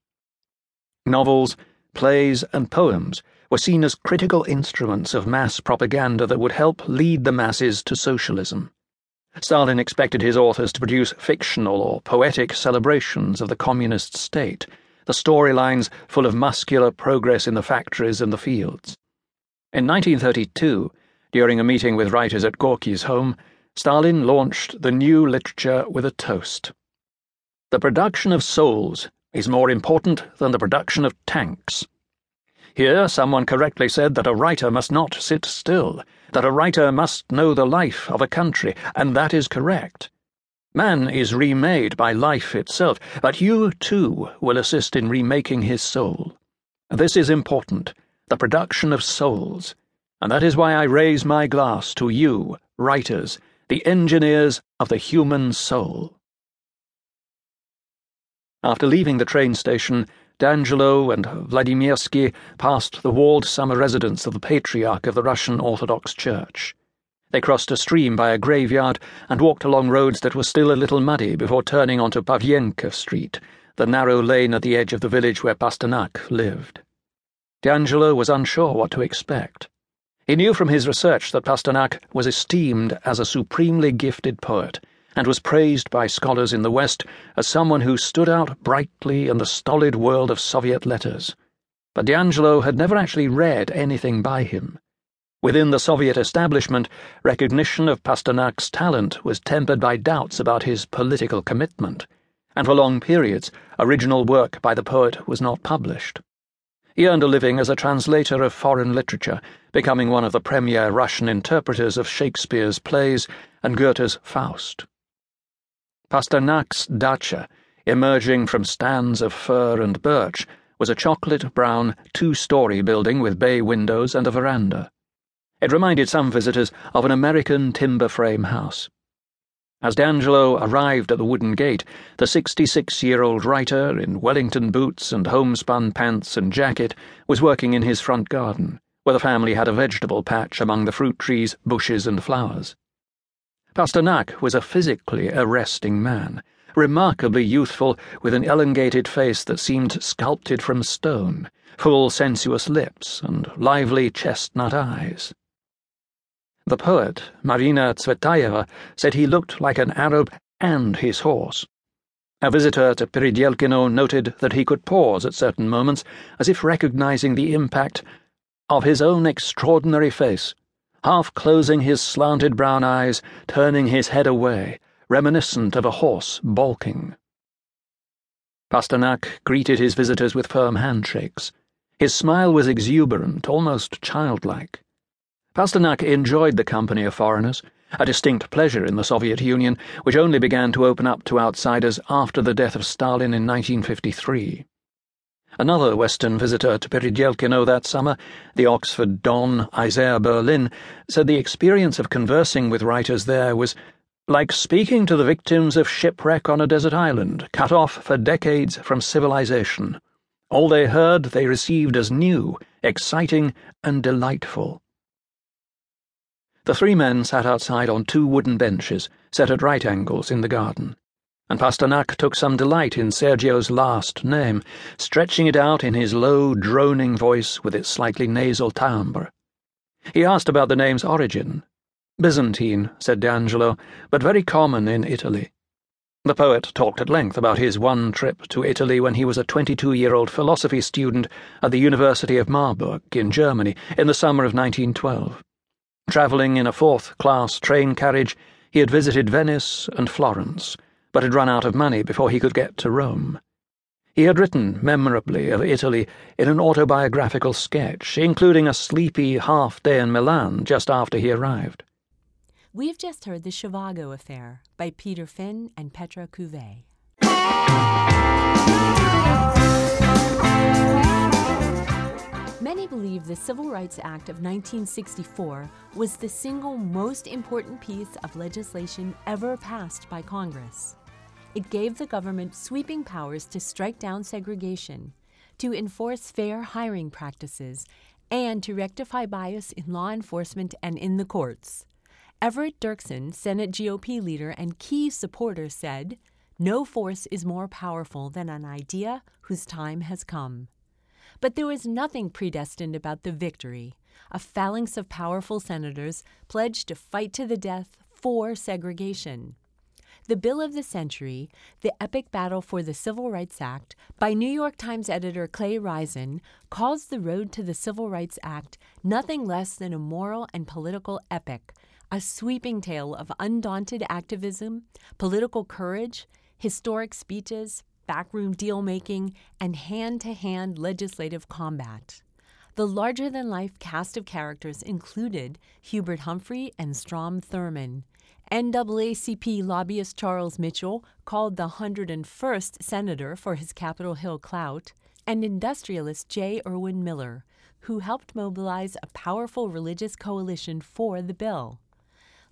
Novels, plays, and poems were seen as critical instruments of mass propaganda that would help lead the masses to socialism. Stalin expected his authors to produce fictional or poetic celebrations of the communist state, the storylines full of muscular progress in the factories and the fields. In nineteen thirty-two, during a meeting with writers at Gorky's home, Stalin launched the new literature with a toast. The production of souls is more important than the production of tanks. Here, someone correctly said that a writer must not sit still, that a writer must know the life of a country, and that is correct. Man is remade by life itself, but you, too, will assist in remaking his soul. This is important, the production of souls, and that is why I raise my glass to you, writers, the engineers of the human soul. After leaving the train station, D'Angelo and Vladimirsky passed the walled summer residence of the Patriarch of the Russian Orthodox Church. They crossed a stream by a graveyard and walked along roads that were still a little muddy before turning onto Pavyenka Street, the narrow lane at the edge of the village where Pasternak lived. D'Angelo was unsure what to expect. He knew from his research that Pasternak was esteemed as a supremely gifted poet, and was praised by scholars in the West as someone who stood out brightly in the stolid world of Soviet letters. But D'Angelo had never actually read anything by him. Within the Soviet establishment, recognition of Pasternak's talent was tempered by doubts about his political commitment, and for long periods, original work by the poet was not published. He earned a living as a translator of foreign literature, becoming one of the premier Russian interpreters of Shakespeare's plays and Goethe's Faust. Pasternak's dacha, emerging from stands of fir and birch, was a chocolate-brown, two-story building with bay windows and a veranda. It reminded some visitors of an American timber-frame house. As D'Angelo arrived at the wooden gate, the sixty-six-year-old writer, in Wellington boots and homespun pants and jacket, was working in his front garden, where the family had a vegetable patch among the fruit trees, bushes, and flowers. Pasternak was a physically arresting man, remarkably youthful, with an elongated face that seemed sculpted from stone, full sensuous lips, and lively chestnut eyes. The poet, Marina Tsvetaeva, said he looked like an Arab and his horse. A visitor to Peredelkino noted that he could pause at certain moments, as if recognizing the impact of his own extraordinary face, half closing his slanted brown eyes, turning his head away, reminiscent of a horse balking. Pasternak greeted his visitors with firm handshakes. His smile was exuberant, almost childlike. Pasternak enjoyed the company of foreigners, a distinct pleasure in the Soviet Union, which only began to open up to outsiders after the death of Stalin in nineteen fifty-three. Another Western visitor to Peredelkino that summer, the Oxford Don Isaiah Berlin, said the experience of conversing with writers there was like speaking to the victims of shipwreck on a desert island, cut off for decades from civilization. All they heard they received as new, exciting, and delightful. The three men sat outside on two wooden benches, set at right angles in the garden, and Pasternak took some delight in Sergio's last name, stretching it out in his low, droning voice with its slightly nasal timbre. He asked about the name's origin. Byzantine, said D'Angelo, but very common in Italy. The poet talked at length about his one trip to Italy when he was a twenty-two-year-old philosophy student at the University of Marburg in Germany in the summer of nineteen twelve. Travelling in a fourth-class train carriage, he had visited Venice and Florence, but had run out of money before he could get to Rome. He had written memorably of Italy in an autobiographical sketch, including a sleepy half-day in Milan just after he arrived. We've just heard The Zhivago Affair by Peter Finn and Petra Couvé. Many believe the Civil Rights Act of nineteen sixty-four was the single most important piece of legislation ever passed by Congress. It gave the government sweeping powers to strike down segregation, to enforce fair hiring practices, and to rectify bias in law enforcement and in the courts. Everett Dirksen, Senate G O P leader and key supporter, said, "No force is more powerful than an idea whose time has come." But there was nothing predestined about the victory. A phalanx of powerful senators pledged to fight to the death for segregation. The Bill of the Century, The Epic Battle for the Civil Rights Act, by New York Times editor Clay Risen, calls the road to the Civil Rights Act nothing less than a moral and political epic, a sweeping tale of undaunted activism, political courage, historic speeches, backroom deal-making, and hand-to-hand legislative combat. The larger-than-life cast of characters included Hubert Humphrey and Strom Thurmond. N double A C P lobbyist Charles Mitchell, called the one hundred first Senator for his Capitol Hill clout, and industrialist J. Irwin Miller, who helped mobilize a powerful religious coalition for the bill.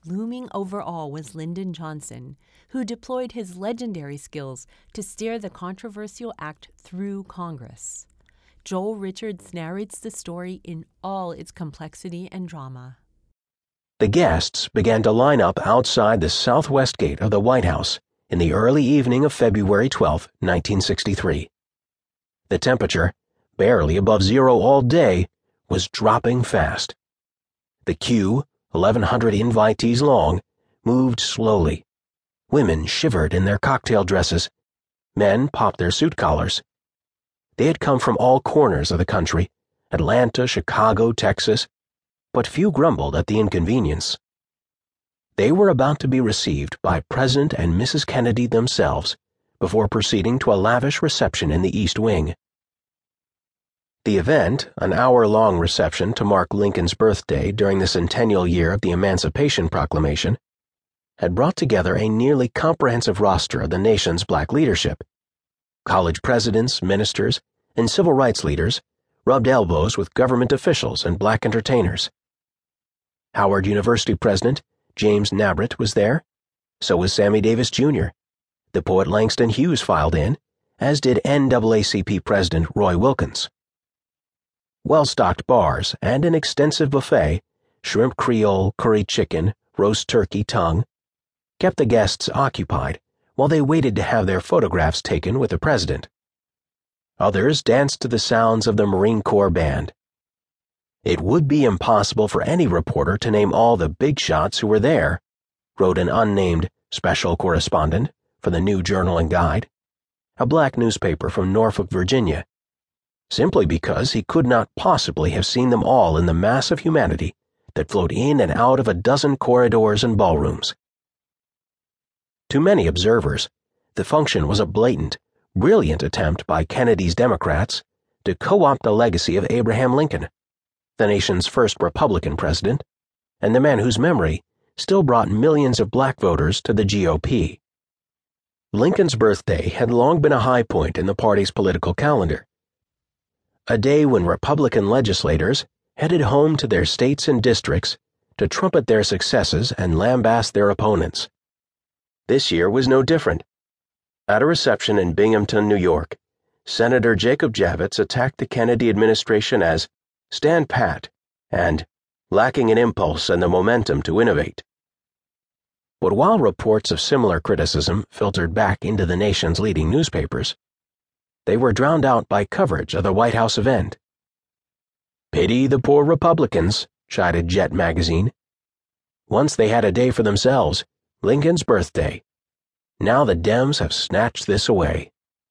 looming over all was Lyndon Johnson, who deployed his legendary skills to steer the controversial act through Congress. Joel Richards narrates the story in all its complexity and drama. The guests began to line up outside the southwest gate of the White House in the early evening of February twelfth, nineteen sixty-three. The temperature, barely above zero all day, was dropping fast. The queue, eleven hundred invitees long, moved slowly. Women shivered in their cocktail dresses. Men popped their suit collars. They had come from all corners of the country, Atlanta, Chicago, Texas, but few grumbled at the inconvenience. They were about to be received by President and Missus Kennedy themselves before proceeding to a lavish reception in the East Wing. The event, an hour-long reception to mark Lincoln's birthday during the centennial year of the Emancipation Proclamation, had brought together a nearly comprehensive roster of the nation's black leadership. College presidents, ministers, and civil rights leaders rubbed elbows with government officials and black entertainers. Howard University President James Nabret was there. So was Sammy Davis Junior The poet Langston Hughes filed in, as did N double A C P President Roy Wilkins. Well-stocked bars and an extensive buffet, shrimp creole, curry chicken, roast turkey tongue, kept the guests occupied while they waited to have their photographs taken with the president. Others danced to the sounds of the Marine Corps band. It would be impossible for any reporter to name all the big shots who were there, wrote an unnamed special correspondent for the New Journal and Guide, a black newspaper from Norfolk, Virginia, simply because he could not possibly have seen them all in the mass of humanity that flowed in and out of a dozen corridors and ballrooms. To many observers, the function was a blatant, brilliant attempt by Kennedy's Democrats to co-opt the legacy of Abraham Lincoln, the nation's first Republican president, and the man whose memory still brought millions of black voters to the G O P. Lincoln's birthday had long been a high point in the party's political calendar, a day when Republican legislators headed home to their states and districts to trumpet their successes and lambast their opponents. This year was no different. At a reception in Binghamton, New York, Senator Jacob Javits attacked the Kennedy administration as stand pat and lacking in impulse and the momentum to innovate. But while reports of similar criticism filtered back into the nation's leading newspapers, they were drowned out by coverage of the White House event. Pity the poor Republicans, chided Jet magazine. Once they had a day for themselves, Lincoln's birthday. Now the Dems have snatched this away.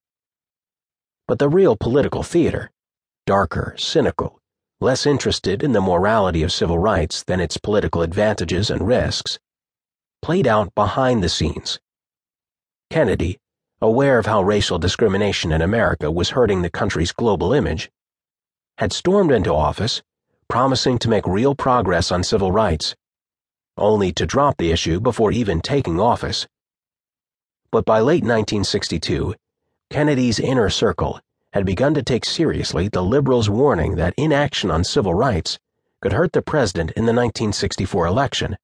But the real political theater, darker, cynical, less interested in the morality of civil rights than its political advantages and risks, played out behind the scenes. Kennedy, aware of how racial discrimination in America was hurting the country's global image, had stormed into office, promising to make real progress on civil rights, only to drop the issue before even taking office. But by late nineteen sixty-two, Kennedy's inner circle had begun to take seriously the liberals' warning that inaction on civil rights could hurt the president in the nineteen sixty-four election.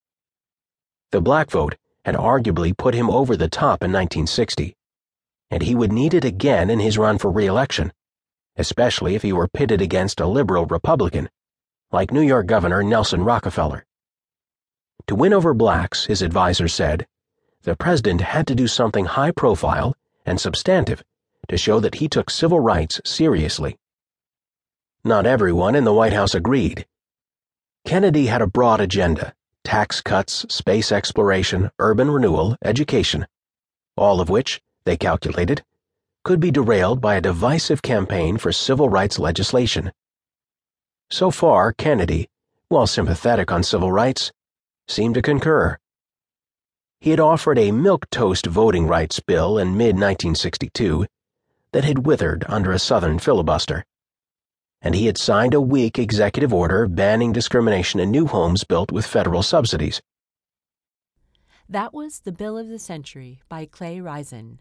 The black vote had arguably put him over the top in nineteen sixty, and he would need it again in his run for re-election, especially if he were pitted against a liberal Republican, like New York Governor Nelson Rockefeller. To win over blacks, his advisors said, the president had to do something high-profile and substantive to show that he took civil rights seriously. Not everyone in the White House agreed. Kennedy had a broad agenda: tax cuts, space exploration, urban renewal, education, all of which, they calculated, could be derailed by a divisive campaign for civil rights legislation. So far, Kennedy, while sympathetic on civil rights, seemed to concur. He had offered a milquetoast voting rights bill in mid nineteen sixty-two that had withered under a Southern filibuster, and he had signed a weak executive order banning discrimination in new homes built with federal subsidies. That was The Bill of the Century by Clay Risen.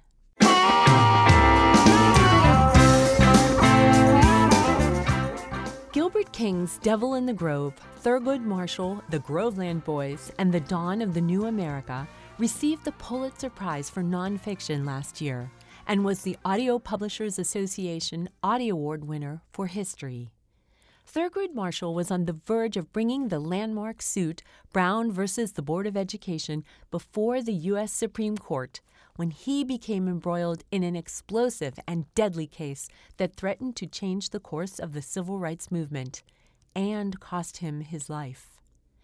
Gilbert King's Devil in the Grove, Thurgood Marshall, The Groveland Boys, and The Dawn of the New America received the Pulitzer Prize for Nonfiction last year and was the Audio Publishers Association Audio Award winner for history. Thurgood Marshall was on the verge of bringing the landmark suit Brown versus the Board of Education before the U S Supreme Court when he became embroiled in an explosive and deadly case that threatened to change the course of the civil rights movement and cost him his life.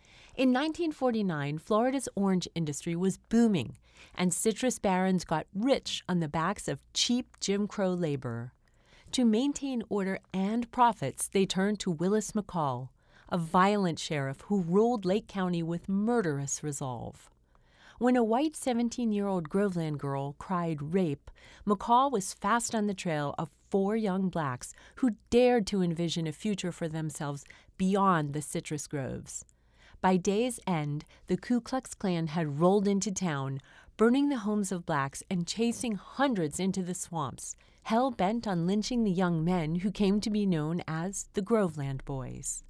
In nineteen forty-nine, Florida's orange industry was booming, and citrus barons got rich on the backs of cheap Jim Crow labor. To maintain order and profits, they turned to Willis McCall, a violent sheriff who ruled Lake County with murderous resolve. When a white seventeen-year-old Groveland girl cried rape, McCall was fast on the trail of four young blacks who dared to envision a future for themselves beyond the citrus groves. By day's end, the Ku Klux Klan had rolled into town, burning the homes of blacks and chasing hundreds into the swamps, hell-bent on lynching the young men who came to be known as the Groveland Boys.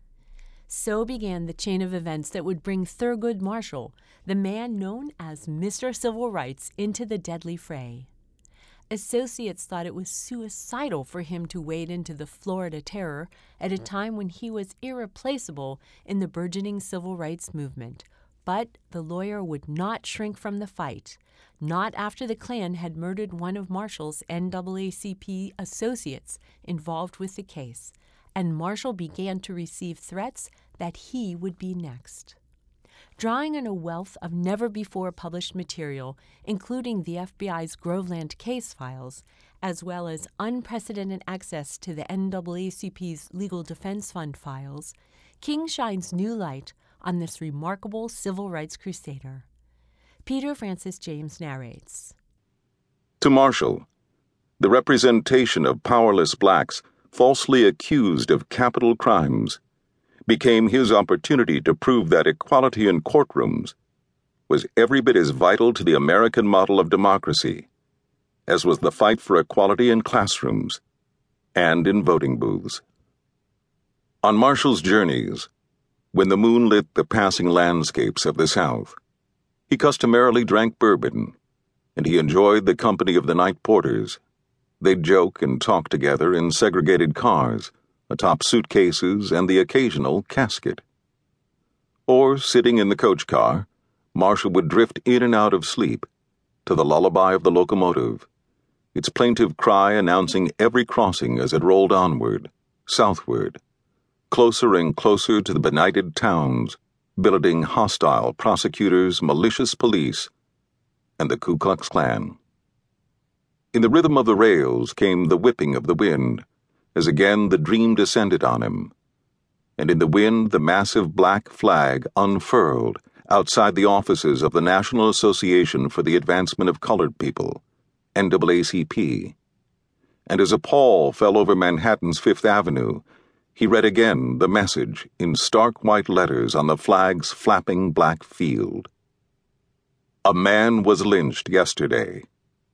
So began the chain of events that would bring Thurgood Marshall, the man known as Mister Civil Rights, into the deadly fray. Associates thought it was suicidal for him to wade into the Florida Terror at a time when he was irreplaceable in the burgeoning civil rights movement. But the lawyer would not shrink from the fight, not after the Klan had murdered one of Marshall's N double A C P associates involved with the case, and Marshall began to receive threats that he would be next. Drawing on a wealth of never-before-published material, including the F B I's Groveland case files, as well as unprecedented access to the N double A C P's Legal Defense Fund files, King shines new light on this remarkable civil rights crusader. Peter Francis James narrates. To Marshall, the representation of powerless blacks falsely accused of capital crimes became his opportunity to prove that equality in courtrooms was every bit as vital to the American model of democracy as was the fight for equality in classrooms and in voting booths. On Marshall's journeys, when the moon lit the passing landscapes of the South, he customarily drank bourbon, and he enjoyed the company of the night porters. They'd joke and talk together in segregated cars, atop suitcases and the occasional casket. Or, sitting in the coach car, Marshall would drift in and out of sleep to the lullaby of the locomotive, its plaintive cry announcing every crossing as it rolled onward, southward, closer and closer to the benighted towns, billeting hostile prosecutors, malicious police, and the Ku Klux Klan. In the rhythm of the rails came the whipping of the wind, as again the dream descended on him, and in the wind the massive black flag unfurled outside the offices of the National Association for the Advancement of Colored People, N double A C P, and as a pall fell over Manhattan's Fifth Avenue, he read again the message in stark white letters on the flag's flapping black field. A man was lynched yesterday.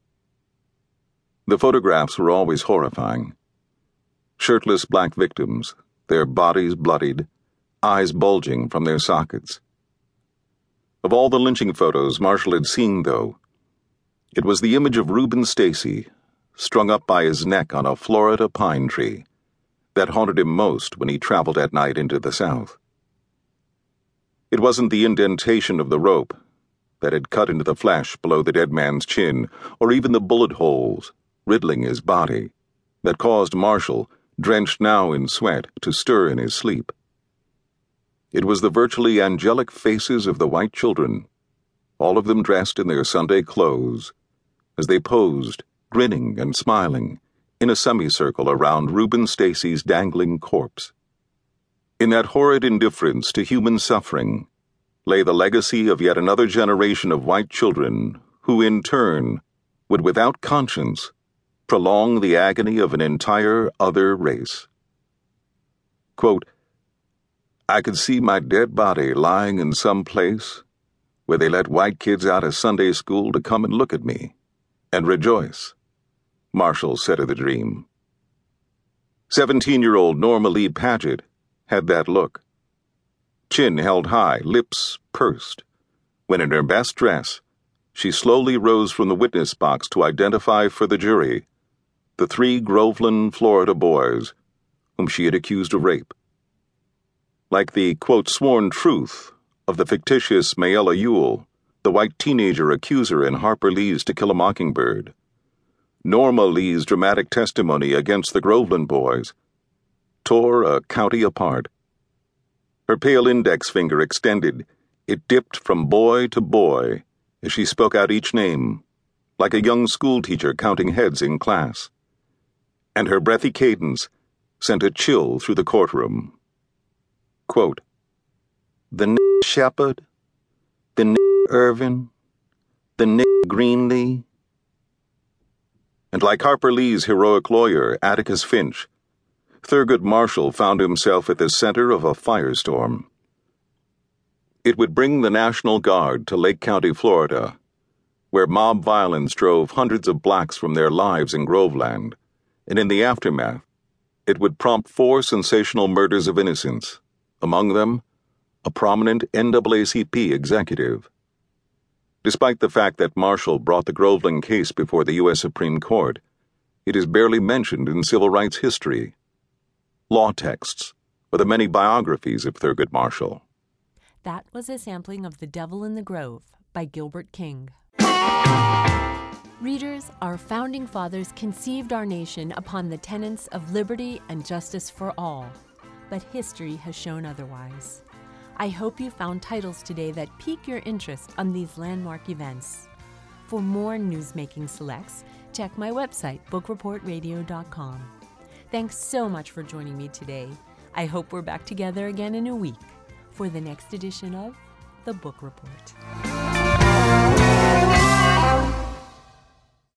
The photographs were always horrifying. Shirtless black victims, their bodies bloodied, eyes bulging from their sockets. Of all the lynching photos Marshall had seen, though, it was the image of Reuben Stacy, strung up by his neck on a Florida pine tree, that haunted him most when he traveled at night into the South. It wasn't the indentation of the rope that had cut into the flesh below the dead man's chin, or even the bullet holes riddling his body, that caused Marshall, drenched now in sweat, to stir in his sleep. It was the virtually angelic faces of the white children, all of them dressed in their Sunday clothes, as they posed, grinning and smiling, in a semicircle around Reuben Stacy's dangling corpse. In that horrid indifference to human suffering lay the legacy of yet another generation of white children who, in turn, would without conscience prolong the agony of an entire other race. Quote, I could see my dead body lying in some place where they let white kids out of Sunday school to come and look at me and rejoice, Marshall said of the dream. Seventeen-year-old Norma Lee Paget had that look. Chin held high, lips pursed, when in her best dress, she slowly rose from the witness box to identify for the jury the three Groveland, Florida boys whom she had accused of rape. Like the, quote, sworn truth of the fictitious Mayella Ewell, the white teenager accuser in Harper Lee's To Kill a Mockingbird, Norma Lee's dramatic testimony against the Groveland boys tore a county apart. Her pale index finger extended, it dipped from boy to boy as she spoke out each name, like a young schoolteacher counting heads in class. And her breathy cadence sent a chill through the courtroom. Quote, the n*** Shepard, the n*** Irvin, the n*** Greenlee. And like Harper Lee's heroic lawyer, Atticus Finch, Thurgood Marshall found himself at the center of a firestorm. It would bring the National Guard to Lake County, Florida, where mob violence drove hundreds of blacks from their lives in Groveland, and in the aftermath, it would prompt four sensational murders of innocents, among them, a prominent N double A C P executive. Despite the fact that Marshall brought the Groveland case before the U S Supreme Court, it is barely mentioned in civil rights history, law texts, or the many biographies of Thurgood Marshall. That was a sampling of The Devil in the Grove by Gilbert King. Readers, our founding fathers conceived our nation upon the tenets of liberty and justice for all, but history has shown otherwise. I hope you found titles today that pique your interest on these landmark events. For more newsmaking selects, check my website, book report radio dot com. Thanks so much for joining me today. I hope we're back together again in a week for the next edition of The Book Report.